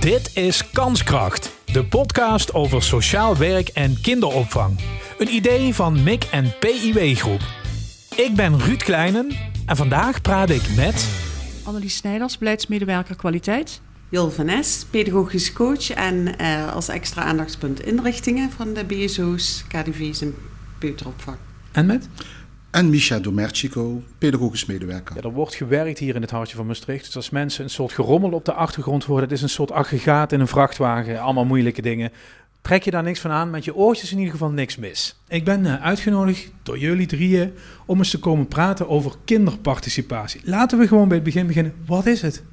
Dit is Kanskracht, de podcast over sociaal werk en kinderopvang. Een idee van MIC en PIW Groep. Ik ben Ruud Kleinen en vandaag praat ik met... Annelies Snijders, beleidsmedewerker kwaliteit. Jul van Es, pedagogisch coach en als extra aandachtspunt inrichtingen van de BSO's, KDV's en peuteropvang. En met? En Misha Domercico, pedagogisch medewerker. Ja, er wordt gewerkt hier in het hartje van Maastricht. Dus als mensen een soort gerommel op de achtergrond horen, het is een soort aggregaat in een vrachtwagen, allemaal moeilijke dingen. Trek je daar niks van aan, met je oortjes in ieder geval niks mis. Ik ben uitgenodigd door jullie drieën om eens te komen praten over kinderparticipatie. Laten we gewoon bij het begin beginnen. Wat is het?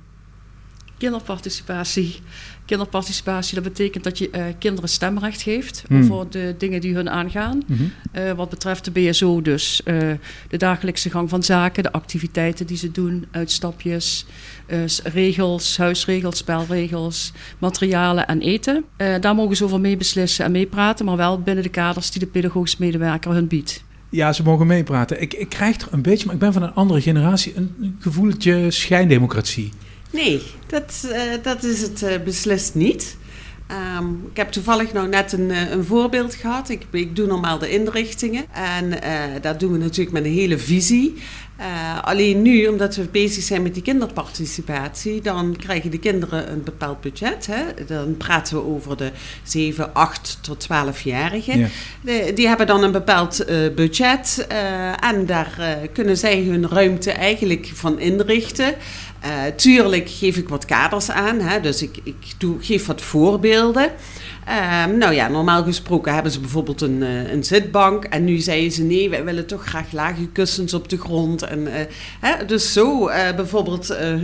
Kinderparticipatie, dat betekent dat je kinderen stemrecht geeft voor de dingen die hun aangaan. Wat betreft de BSO dus de dagelijkse gang van zaken, de activiteiten die ze doen, uitstapjes, regels, huisregels, spelregels, materialen en eten. Daar mogen ze over meebeslissen en meepraten, maar wel binnen de kaders die de pedagogisch medewerker hun biedt. Ja, ze mogen meepraten. Ik krijg er een beetje, maar ik ben van een andere generatie, een gevoeltje schijndemocratie. Nee, dat is het beslist niet. Ik heb toevallig nou net een voorbeeld gehad. Ik doe normaal de inrichtingen en dat doen we natuurlijk met een hele visie. Alleen nu, omdat we bezig zijn met die kinderparticipatie, dan krijgen de kinderen een bepaald budget. Hè? Dan praten we over de 7, 8 tot 12-jarigen. Ja. Die hebben dan een bepaald budget en daar kunnen zij hun ruimte eigenlijk van inrichten. Tuurlijk geef ik wat kaders aan, hè? Dus ik geef wat voorbeelden. Normaal gesproken hebben ze bijvoorbeeld een zitbank. En nu zeiden ze nee, wij willen toch graag lage kussens op de grond. Dus zo bijvoorbeeld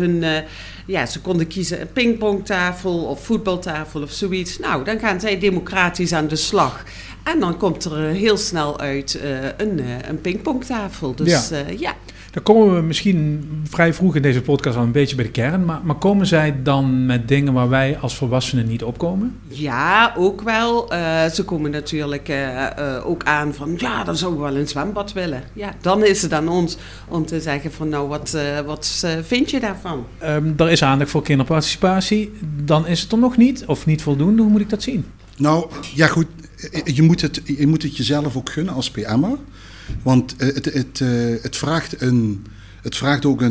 ze konden kiezen een pingpongtafel of voetbaltafel of zoiets. Nou, dan gaan zij democratisch aan de slag. En dan komt er heel snel uit een pingpongtafel. Dus ja. Dan komen we misschien vrij vroeg in deze podcast al een beetje bij de kern. Maar komen zij dan met dingen waar wij als volwassenen niet opkomen? Ja, ook wel. Ze komen natuurlijk ook aan van... ja, dan zouden we wel een zwembad willen. Ja, dan is het aan ons om te zeggen van... nou, wat vind je daarvan? Er is aandacht voor kinderparticipatie. Dan is het er nog niet of niet voldoende. Hoe moet ik dat zien? Nou, ja goed. Je moet het jezelf ook gunnen als PM'er. Want het vraagt ook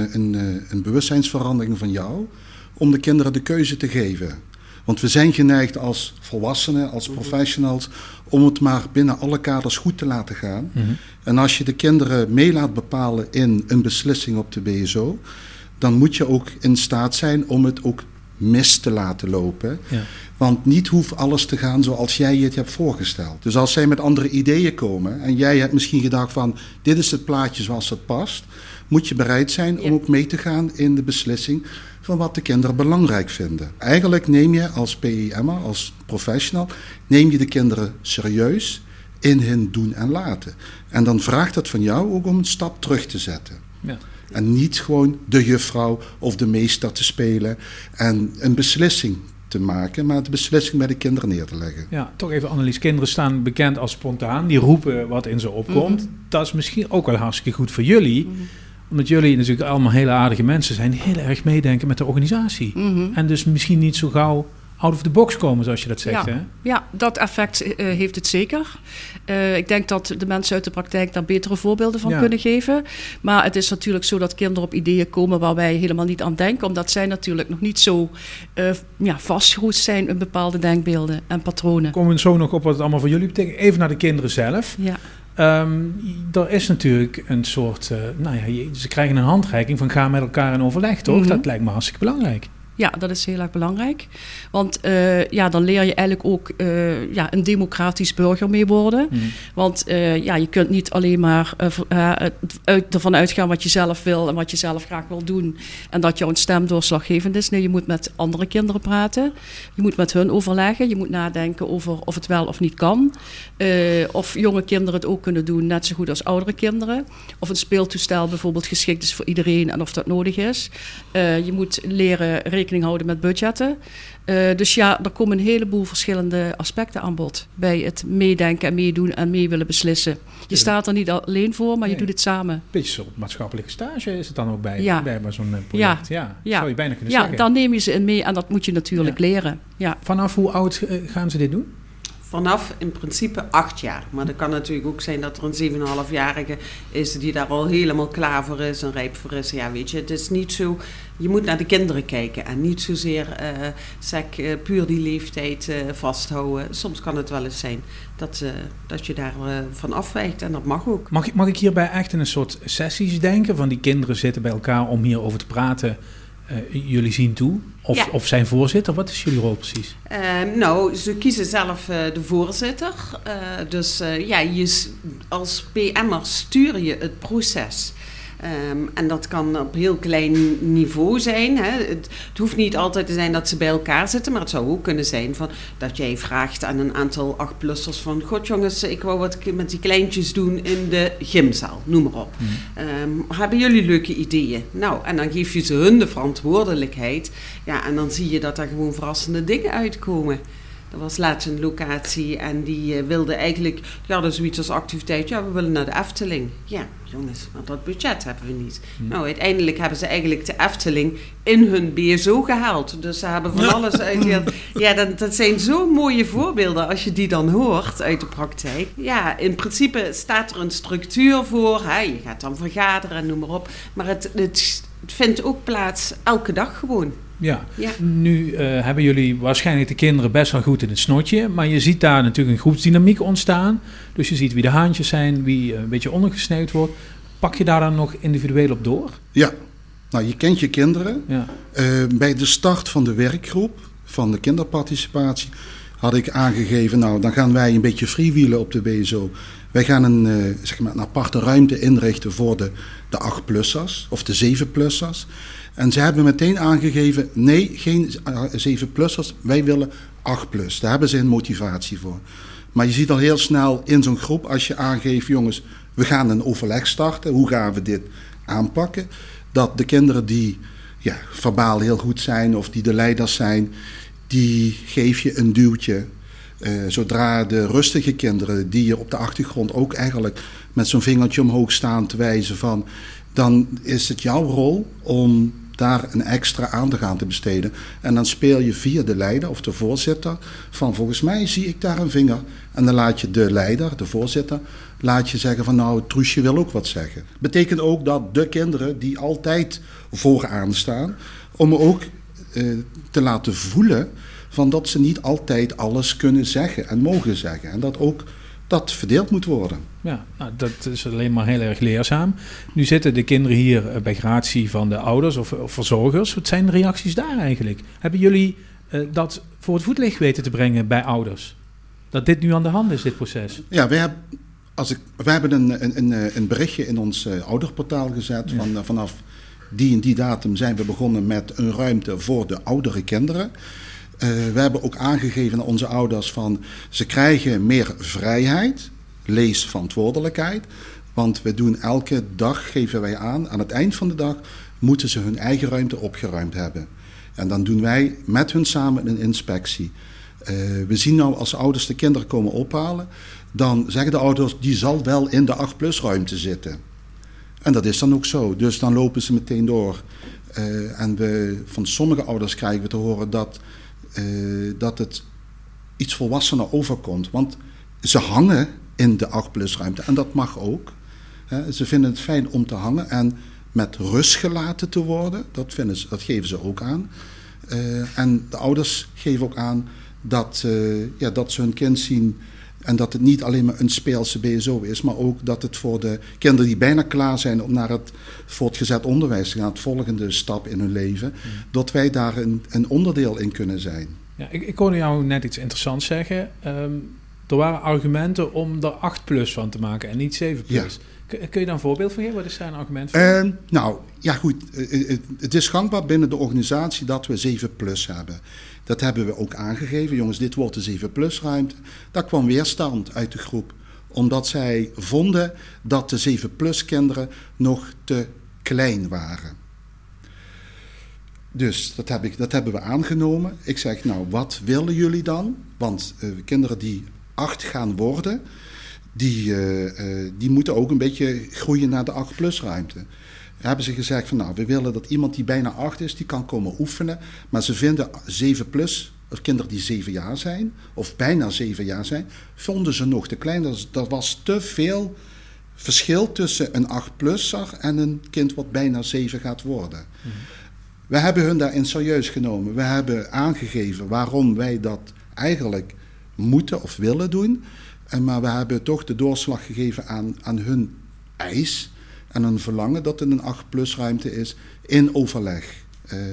een bewustzijnsverandering van jou om de kinderen de keuze te geven. Want we zijn geneigd als volwassenen, als professionals, om het maar binnen alle kaders goed te laten gaan. Mm-hmm. En als je de kinderen mee laat bepalen in een beslissing op de BSO, dan moet je ook in staat zijn om het ook mis te laten lopen. Ja. Want niet hoeft alles te gaan zoals jij het hebt voorgesteld. Dus als zij met andere ideeën komen en jij hebt misschien gedacht van dit is het plaatje zoals het past, moet je bereid zijn om ook mee te gaan in de beslissing van wat de kinderen belangrijk vinden. Eigenlijk neem je als PIM'er, als professional, neem je de kinderen serieus in hun doen en laten. En dan vraagt het van jou ook om een stap terug te zetten. Ja. En niet gewoon de juffrouw of de meester te spelen en een beslissing te maken, maar de beslissing bij de kinderen neer te leggen. Ja, toch even Annelies. Kinderen staan bekend als spontaan. Die roepen wat in ze opkomt. Mm-hmm. Dat is misschien ook wel hartstikke goed voor jullie. Mm-hmm. Omdat jullie natuurlijk allemaal hele aardige mensen zijn. Heel erg meedenken met de organisatie. Mm-hmm. En dus misschien niet zo gauw out of the box komen, zoals je dat zegt. Ja, hè? Ja, dat effect heeft het zeker. Ik denk dat de mensen uit de praktijk daar betere voorbeelden van kunnen geven. Maar het is natuurlijk zo dat kinderen op ideeën komen waar wij helemaal niet aan denken. Omdat zij natuurlijk nog niet zo vastgeroest zijn in bepaalde denkbeelden en patronen. Komen we zo nog op wat het allemaal voor jullie betekent. Even naar de kinderen zelf. Ja. Er is natuurlijk een soort... ze krijgen een handreiking van ga met elkaar in overleg, toch? Mm-hmm. Dat lijkt me hartstikke belangrijk. Ja, dat is heel erg belangrijk. Want dan leer je eigenlijk ook een democratisch burger mee worden. Mm. Want je kunt niet alleen maar ervan uitgaan wat je zelf wil en wat je zelf graag wil doen. En dat jouw stem doorslaggevend is. Nee, je moet met andere kinderen praten. Je moet met hun overleggen. Je moet nadenken over of het wel of niet kan. Of jonge kinderen het ook kunnen doen, net zo goed als oudere kinderen. Of een speeltoestel bijvoorbeeld geschikt is voor iedereen en of dat nodig is. Je moet leren rekening rekening houden met budgetten. Dus ja, er komen een heleboel verschillende aspecten aan bod bij het meedenken en meedoen en mee willen beslissen. Je staat er niet alleen voor, maar je doet het samen. Beetje soort maatschappelijke stage is het dan ook bij zo'n project. Ja, zou je bijna kunnen zeggen. Ja, dan neem je ze in mee en dat moet je natuurlijk leren. Ja. Vanaf hoe oud gaan ze dit doen? Vanaf in principe 8 jaar. Maar dat kan natuurlijk ook zijn dat er een 7,5-jarige is die daar al helemaal klaar voor is en rijp voor is. Ja, weet je, het is niet zo. Je moet naar de kinderen kijken en niet zozeer puur die leeftijd vasthouden. Soms kan het wel eens zijn dat je daar van afwijkt en dat mag ook. Mag ik hierbij echt in een soort sessies denken? Van die kinderen zitten bij elkaar om hierover te praten. Jullie zien toe? Of zijn voorzitter? Wat is jullie rol precies? Ze kiezen zelf de voorzitter. Als PM'er stuur je het proces. En dat kan op heel klein niveau zijn. Hè. Het hoeft niet altijd te zijn dat ze bij elkaar zitten, maar het zou ook kunnen zijn dat jij vraagt aan een aantal 8-plussers van: God jongens, ik wou wat met die kleintjes doen in de gymzaal, noem maar op. Hebben jullie leuke ideeën? Nou, en dan geef je ze hun de verantwoordelijkheid. Ja, en dan zie je dat er gewoon verrassende dingen uitkomen. Er was laatst een locatie en die wilde eigenlijk, die hadden zoiets als activiteit, we willen naar de Efteling. Ja, jongens, maar dat budget hebben we niet. Nou, uiteindelijk hebben ze eigenlijk de Efteling in hun BSO gehaald. Dus ze hebben van alles uitgehaald. Ja, dat zijn zo mooie voorbeelden als je die dan hoort uit de praktijk. Ja, in principe staat er een structuur voor. Hè? Je gaat dan vergaderen en noem maar op. Maar het vindt ook plaats elke dag gewoon. Ja. Nu hebben jullie waarschijnlijk de kinderen best wel goed in het snotje, maar je ziet daar natuurlijk een groepsdynamiek ontstaan. Dus je ziet wie de haantjes zijn, wie een beetje ondergesneeuwd wordt. Pak je daar dan nog individueel op door? Ja, nou je kent je kinderen. Ja. Bij de start van de werkgroep, van de kinderparticipatie, had ik aangegeven, nou dan gaan wij een beetje freewheelen op de BSO. Wij gaan een aparte ruimte inrichten voor de 8-plussers of de 7-plussers. En ze hebben meteen aangegeven, nee, geen 7-plussers, wij willen 8+. Daar hebben ze een motivatie voor. Maar je ziet al heel snel in zo'n groep, als je aangeeft, jongens, we gaan een overleg starten, hoe gaan we dit aanpakken? Dat de kinderen die verbaal heel goed zijn of die de leiders zijn, die geef je een duwtje. Zodra de rustige kinderen, die je op de achtergrond ook eigenlijk met zo'n vingertje omhoog staan te wijzen van, dan is het jouw rol om daar een extra aandacht aan te besteden. En dan speel je via de leider of de voorzitter van, volgens mij zie ik daar een vinger. En dan laat je de leider, de voorzitter, laat je zeggen van, nou, Troesje wil ook wat zeggen. Betekent ook dat de kinderen die altijd vooraan staan, om ook te laten voelen van dat ze niet altijd alles kunnen zeggen en mogen zeggen. En dat ook dat verdeeld moet worden. Ja, nou, dat is alleen maar heel erg leerzaam. Nu zitten de kinderen hier bij gratie van de ouders of verzorgers. Wat zijn de reacties daar eigenlijk? Hebben jullie dat voor het voetlicht weten te brengen bij ouders? Dat dit nu aan de hand is, dit proces? Ja, we hebben een berichtje in ons ouderportaal gezet. Ja. Vanaf die en die datum zijn we begonnen met een ruimte voor de oudere kinderen. We hebben ook aangegeven aan onze ouders van, ze krijgen meer vrijheid, lees verantwoordelijkheid. Want we doen elke dag, geven wij aan het eind van de dag moeten ze hun eigen ruimte opgeruimd hebben. En dan doen wij met hun samen een inspectie. We zien nou als ouders de kinderen komen ophalen, dan zeggen de ouders, die zal wel in de 8+ ruimte zitten. En dat is dan ook zo. Dus dan lopen ze meteen door. En van sommige ouders krijgen we te horen dat het iets volwassener overkomt. Want ze hangen in de 8+ ruimte. En dat mag ook. Ze vinden het fijn om te hangen en met rust gelaten te worden. Dat geven ze ook aan. En de ouders geven ook aan dat ze hun kind zien. En dat het niet alleen maar een speelse BSO is, maar ook dat het voor de kinderen die bijna klaar zijn om naar het voortgezet onderwijs te gaan, het volgende stap in hun leven, dat wij daar een onderdeel in kunnen zijn. Ja, ik hoorde jou net iets interessants zeggen. Er waren argumenten om er 8+ van te maken en niet 7+. Ja. Kun je daar een voorbeeld van geven? Wat is daar een argument voor? Nou, ja goed. Het is gangbaar binnen de organisatie dat we 7+ hebben. Dat hebben we ook aangegeven. Jongens, dit wordt de 7+ ruimte. Daar kwam weerstand uit de groep. Omdat zij vonden dat de 7+ kinderen nog te klein waren. Dus dat hebben we aangenomen. Ik zeg, nou, wat willen jullie dan? Want kinderen die 8 gaan worden, die moeten ook een beetje groeien naar de 8+ ruimte. Hebben ze gezegd van, nou, we willen dat iemand die bijna 8 is, die kan komen oefenen. Maar ze vinden 7+, of kinderen die 7 jaar zijn, of bijna 7 jaar zijn, vonden ze nog te klein. Er was te veel verschil tussen een 8+er en een kind wat bijna 7 gaat worden. Mm-hmm. We hebben hun daarin serieus genomen. We hebben aangegeven waarom wij dat eigenlijk moeten of willen doen. Maar we hebben toch de doorslag gegeven aan hun eis en een verlangen dat het een 8+ ruimte is in overleg.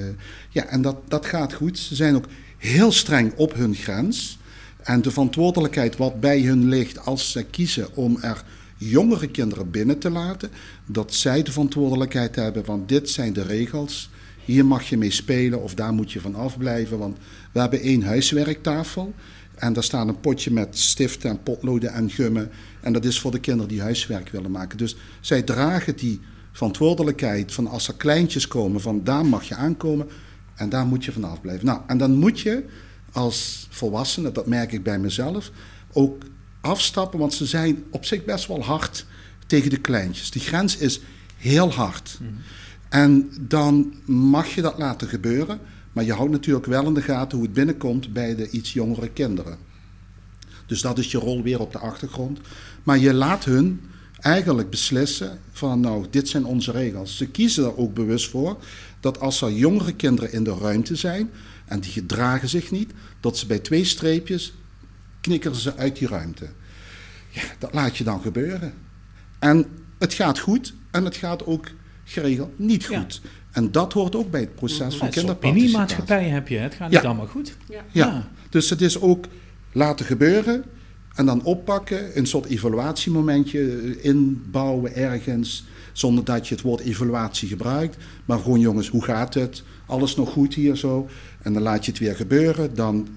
En dat gaat goed. Ze zijn ook heel streng op hun grens. En de verantwoordelijkheid wat bij hun ligt als ze kiezen om er jongere kinderen binnen te laten, dat zij de verantwoordelijkheid hebben van dit zijn de regels. Hier mag je mee spelen of daar moet je van afblijven. Want we hebben 1 huiswerktafel. En daar staat een potje met stiften en potloden en gummen. En dat is voor de kinderen die huiswerk willen maken. Dus zij dragen die verantwoordelijkheid van als er kleintjes komen, van daar mag je aankomen en daar moet je van afblijven. Nou, en dan moet je als volwassene, dat merk ik bij mezelf, ook afstappen. Want ze zijn op zich best wel hard tegen de kleintjes. Die grens is heel hard. Mm-hmm. En dan mag je dat laten gebeuren. Maar je houdt natuurlijk wel in de gaten hoe het binnenkomt bij de iets jongere kinderen. Dus dat is je rol weer op de achtergrond. Maar je laat hun eigenlijk beslissen van nou, dit zijn onze regels. Ze kiezen er ook bewust voor dat als er jongere kinderen in de ruimte zijn en die gedragen zich niet, dat ze bij 2 streepjes knikkeren ze uit die ruimte. Ja, dat laat je dan gebeuren. En het gaat goed en het gaat ook geregeld niet goed. Ja. En dat hoort ook bij het proces van kinderparticipatie. Een opiniemaatschappij heb je, het gaat niet allemaal goed. Ja, dus het is ook laten gebeuren en dan oppakken, een soort evaluatiemomentje inbouwen ergens, zonder dat je het woord evaluatie gebruikt. Maar gewoon jongens, hoe gaat het? Alles nog goed hier zo? En dan laat je het weer gebeuren.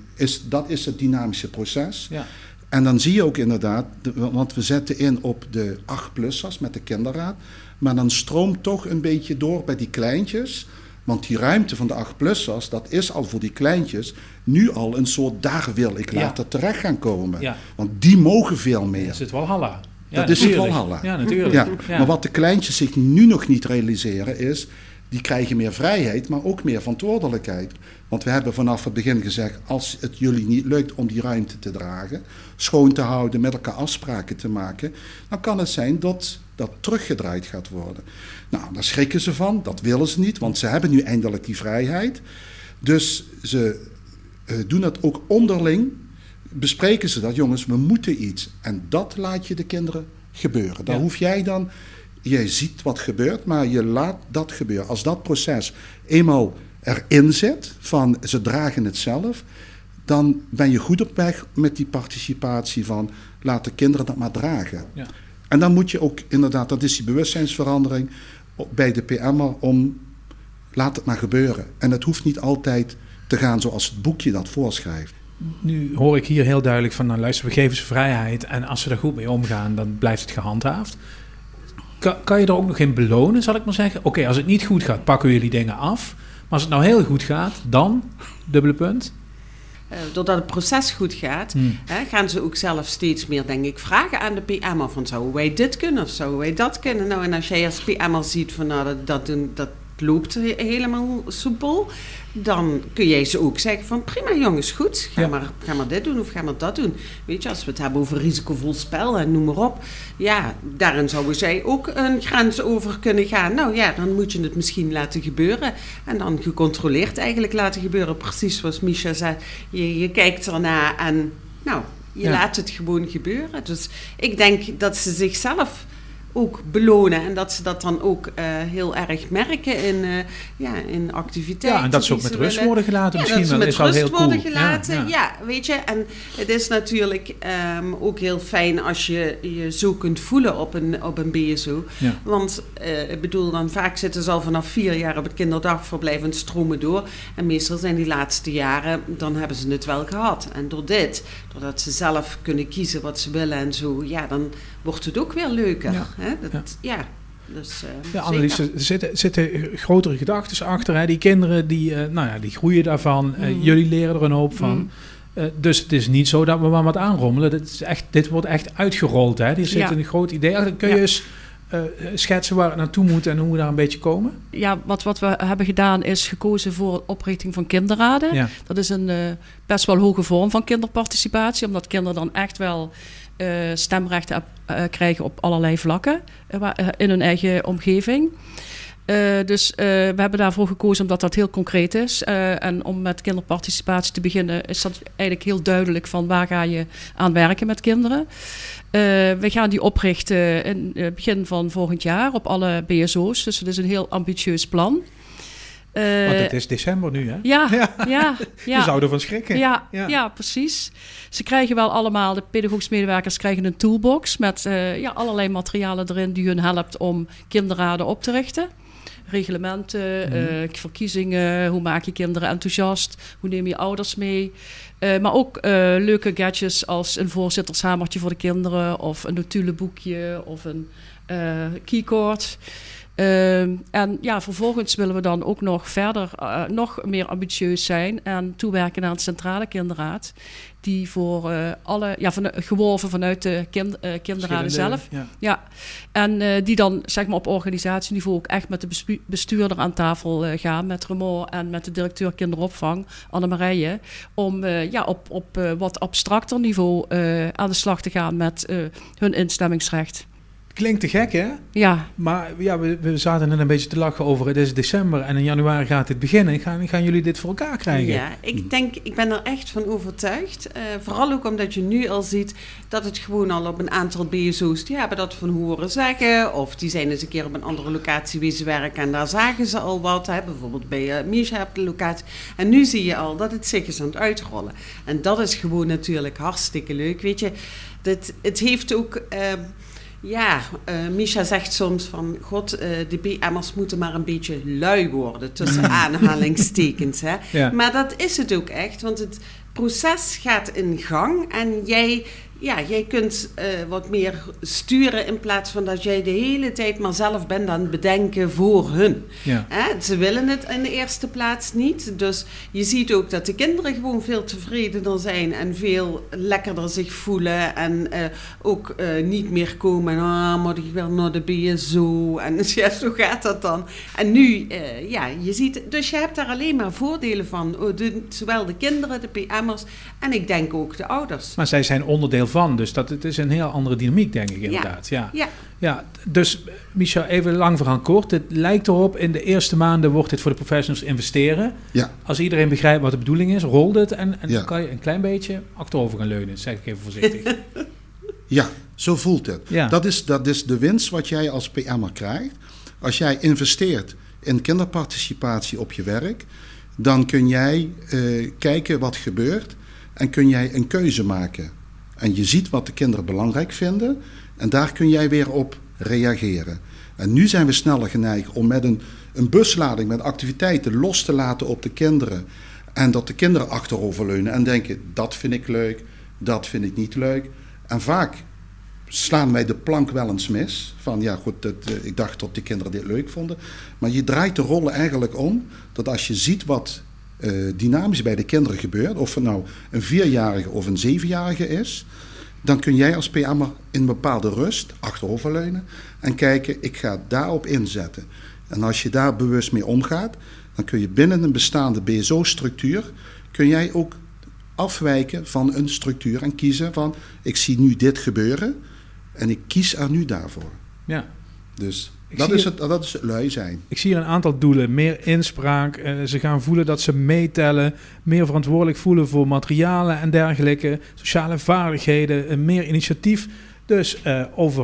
Dat is het dynamische proces. Ja. En dan zie je ook inderdaad, want we zetten in op de 8+'ers met de kinderraad, maar dan stroomt toch een beetje door bij die kleintjes. Want die ruimte van de 8+'ers, dat is al voor die kleintjes nu al een soort, daar wil ik later terecht gaan komen. Ja. Want die mogen veel meer. Dat is het Walhalla. Ja, dat is het Walhalla. Ja, natuurlijk. Ja. Ja. Maar wat de kleintjes zich nu nog niet realiseren is, die krijgen meer vrijheid, maar ook meer verantwoordelijkheid. Want we hebben vanaf het begin gezegd, als het jullie niet lukt om die ruimte te dragen, schoon te houden, met elkaar afspraken te maken, dan kan het zijn dat dat teruggedraaid gaat worden. Nou, daar schrikken ze van, dat willen ze niet, want ze hebben nu eindelijk die vrijheid. Dus ze doen het ook onderling, bespreken ze dat, jongens, we moeten iets. En dat laat je de kinderen gebeuren. Daar hoef jij dan, jij ziet wat gebeurt, maar je laat dat gebeuren. Als dat proces eenmaal erin zit, van ze dragen het zelf, dan ben je goed op weg met die participatie van laat de kinderen dat maar dragen. Ja. En dan moet je ook inderdaad, dat is die bewustzijnsverandering bij de PM'er om laat het maar gebeuren. En het hoeft niet altijd te gaan zoals het boekje dat voorschrijft. Nu hoor ik hier heel duidelijk van, nou luister, we geven ze vrijheid en als ze er goed mee omgaan, dan blijft het gehandhaafd. Kan je er ook nog in belonen, zal ik maar zeggen? Oké, als het niet goed gaat, pakken we jullie dingen af. Maar als het nou heel goed gaat, dan, dubbele punt. Doordat het proces goed gaat, gaan ze ook zelf steeds meer, denk ik, vragen aan de PM'er van zouden wij dit kunnen of zouden wij dat kunnen? Nou, en als jij als PM'er ziet van nou, dat loopt helemaal soepel, dan kun jij ze ook zeggen van prima jongens, goed, ga maar dit doen of ga maar dat doen. Weet je, als we het hebben over risicovol spel en noem maar op, ja, daarin zouden zij ook een grens over kunnen gaan. Nou ja, dan moet je het misschien laten gebeuren en dan gecontroleerd eigenlijk laten gebeuren. Precies zoals Misha zei, je kijkt ernaar en nou, je laat het gewoon gebeuren. Dus ik denk dat ze zichzelf ook belonen en dat ze dat dan ook heel erg merken in activiteiten. Ja, en dat ze ook met rust worden gelaten misschien. Dat ze met rust worden gelaten, ja, weet je. En het is natuurlijk ook heel fijn als je je zo kunt voelen op een BSO. Ja. Want ik bedoel, dan vaak zitten ze al vanaf 4 jaar op het kinderdagverblijf en stromen door. En meestal zijn die laatste jaren, dan hebben ze het wel gehad. En doordat ze zelf kunnen kiezen wat ze willen en zo, ja, dan wordt het ook weer leuker. Ja. Hè? Dus, Annelies, er zitten grotere gedachten achter. Hè? Die kinderen die groeien daarvan. Jullie leren er een hoop van. Dus het is niet zo dat we maar wat aanrommelen. Dit wordt echt uitgerold. Hè? Er zit een groot idee. Kun je eens schetsen waar het naartoe moet en hoe we daar een beetje komen? Ja, wat we hebben gedaan is gekozen voor de oprichting van kinderraden. Ja. Dat is een best wel hoge vorm van kinderparticipatie, omdat kinderen dan echt wel stemrechten krijgen op allerlei vlakken in hun eigen omgeving. Dus we hebben daarvoor gekozen omdat dat heel concreet is. En om met kinderparticipatie te beginnen is dat eigenlijk heel duidelijk van waar ga je aan werken met kinderen. We gaan die oprichten in het begin van volgend jaar op alle BSO's. Dus het is een heel ambitieus plan. Want het is december nu, hè? Ja. Je zou ervan schrikken. Ja, precies. Ze krijgen wel allemaal, de pedagogisch medewerkers krijgen een toolbox met allerlei materialen erin die hun helpt om kinderraden op te richten. Reglementen, verkiezingen, hoe maak je kinderen enthousiast, hoe neem je ouders mee. Maar ook leuke gadgets als een voorzittershamertje voor de kinderen of een notulenboekje of een keycord. En vervolgens willen we dan ook nog verder, nog meer ambitieus zijn en toewerken naar een centrale kinderraad. Die voor geworven vanuit de kinderraden zelf. Ja. En die dan zeg maar op organisatieniveau ook echt met de bestuurder aan tafel gaan. Met Remo en met de directeur kinderopvang, Annemarije. Om op wat abstracter niveau aan de slag te gaan met hun instemmingsrecht. Klinkt te gek, hè? Ja. Maar we zaten net een beetje te lachen over het is december en in januari gaat dit beginnen. Gaan jullie dit voor elkaar krijgen? Ja, ik ben er echt van overtuigd. Vooral ook omdat je nu al ziet dat het gewoon al op een aantal BSO's, die hebben dat van horen zeggen. Of die zijn eens een keer op een andere locatie wezen werken en daar zagen ze al wat. Hè? Bijvoorbeeld bij Misha op de locatie. En nu zie je al dat het zich is aan het uitrollen. En dat is gewoon natuurlijk hartstikke leuk. Weet je, het heeft ook... Misha zegt soms van... de BM'ers moeten maar een beetje lui worden. Tussen aanhalingstekens. Hè? Ja. Maar dat is het ook echt. Want het proces gaat in gang. En jij kunt wat meer sturen... in plaats van dat jij de hele tijd maar zelf bent aan het bedenken voor hun. Ja. Ze willen het in de eerste plaats niet. Dus je ziet ook dat de kinderen gewoon veel tevredener zijn... en veel lekkerder zich voelen. En ook niet meer komen... maar ik wil naar de BSO. En zo gaat dat dan. En nu, je ziet... Dus je hebt daar alleen maar voordelen van. Zowel de kinderen, de PM'ers... en ik denk ook de ouders. Maar zij zijn onderdeel van, dus het is een heel andere dynamiek, denk ik inderdaad. Ja, dus Misha, even lang verhaal kort. Het lijkt erop, in de eerste maanden wordt dit voor de professionals investeren. Ja. Als iedereen begrijpt wat de bedoeling is, rolt het en dan kan je een klein beetje achterover gaan leunen, zeg ik even voorzichtig. Ja, zo voelt het. Ja. Dat is de winst wat jij als PM'er krijgt. Als jij investeert in kinderparticipatie op je werk, dan kun jij kijken wat gebeurt en kun jij een keuze maken. En je ziet wat de kinderen belangrijk vinden en daar kun jij weer op reageren. En nu zijn we sneller geneigd om met een buslading met activiteiten los te laten op de kinderen. En dat de kinderen achteroverleunen en denken, dat vind ik leuk, dat vind ik niet leuk. En vaak slaan wij de plank wel eens mis. Van ik dacht dat de kinderen dit leuk vonden. Maar je draait de rollen eigenlijk om, dat als je ziet wat dynamisch bij de kinderen gebeurt, of het nou een 4-jarige of een 7-jarige is, dan kun jij als PM'er in bepaalde rust achteroverleunen en kijken, ik ga daarop inzetten. En als je daar bewust mee omgaat, dan kun je binnen een bestaande BSO-structuur, kun jij ook afwijken van een structuur en kiezen van, ik zie nu dit gebeuren en ik kies er nu daarvoor. Ja. Dus dat is het lui zijn. Ik zie hier een aantal doelen. Meer inspraak. Ze gaan voelen dat ze meetellen. Meer verantwoordelijk voelen voor materialen en dergelijke. Sociale vaardigheden. Meer initiatief. Dus over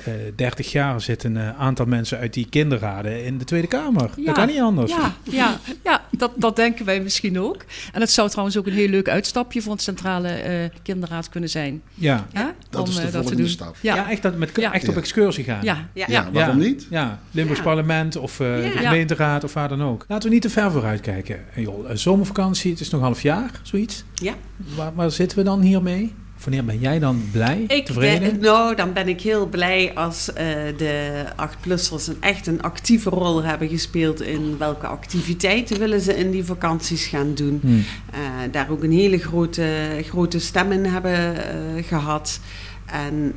30 jaar zitten een aantal mensen uit die kinderraden in de Tweede Kamer. Ja, dat kan niet anders. Ja, dat denken wij misschien ook. En het zou trouwens ook een heel leuk uitstapje voor een centrale kinderraad kunnen zijn. Ja, dat is de volgende stap. Ja, echt op excursie gaan. Ja, waarom niet? Ja, Limburgs parlement of de gemeenteraad of waar dan ook. Laten we niet te ver vooruit kijken. Zomervakantie, het is nog half jaar, zoiets. Ja. Waar zitten we dan hiermee? Wanneer ben jij dan blij, tevreden? Dan ben ik heel blij als de 8-plussers echt een actieve rol hebben gespeeld in welke activiteiten willen ze in die vakanties gaan doen. Daar ook een hele grote stem in hebben gehad. En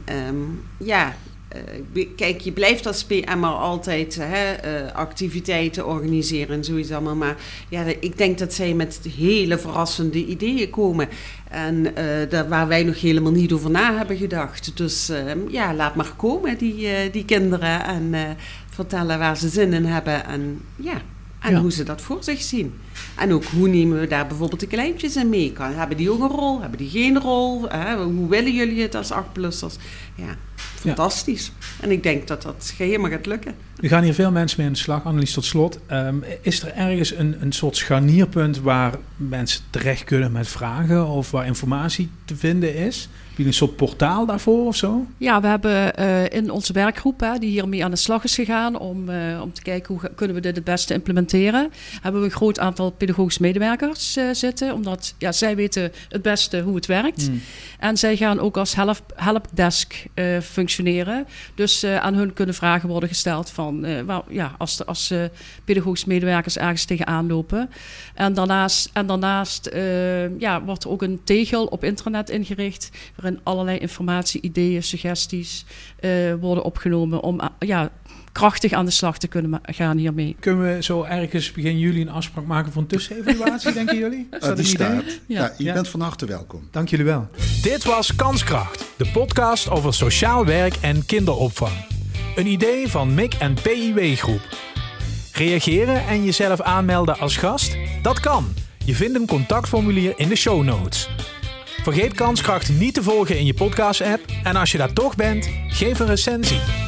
kijk, je blijft als PM'er altijd activiteiten organiseren en zoiets allemaal. Maar ja, ik denk dat zij met hele verrassende ideeën komen. En waar wij nog helemaal niet over na hebben gedacht. Dus laat maar komen, die kinderen. En vertellen waar ze zin in hebben. En hoe ze dat voor zich zien. En ook hoe nemen we daar bijvoorbeeld de kleintjes in mee? Hebben die ook een rol? Hebben die geen rol? Hoe willen jullie het als 8-plussers? Ja, fantastisch. En ik denk dat dat helemaal gaat lukken. Er gaan hier veel mensen mee aan de slag. Annelies, tot slot. Is er ergens een soort scharnierpunt waar mensen terecht kunnen met vragen of waar informatie te vinden is? Heb je een soort portaal daarvoor of zo? Ja, we hebben in onze werkgroep, die hiermee aan de slag is gegaan om te kijken hoe kunnen we dit het beste implementeren, hebben we een groot aantal pedagogische medewerkers zitten, omdat zij weten het beste hoe het werkt. En zij gaan ook als helpdesk functioneren. Dus aan hun kunnen vragen worden gesteld van als pedagogische medewerkers ergens tegenaan lopen. En daarnaast wordt er ook een tegel op internet ingericht waarin allerlei informatie, ideeën, suggesties worden opgenomen om krachtig aan de slag te kunnen gaan hiermee. Kunnen we zo ergens begin juli een afspraak maken voor een tussenevaluatie, denken jullie? Is dat die een idee? staat. Je bent van harte welkom. Dank jullie wel. Dit was Kanskracht, de podcast over sociaal werk en kinderopvang. Een idee van MIC en PIW Groep. Reageren en jezelf aanmelden als gast? Dat kan. Je vindt een contactformulier in de show notes. Vergeet Kanskracht niet te volgen in je podcast-app. En als je daar toch bent, geef een recensie.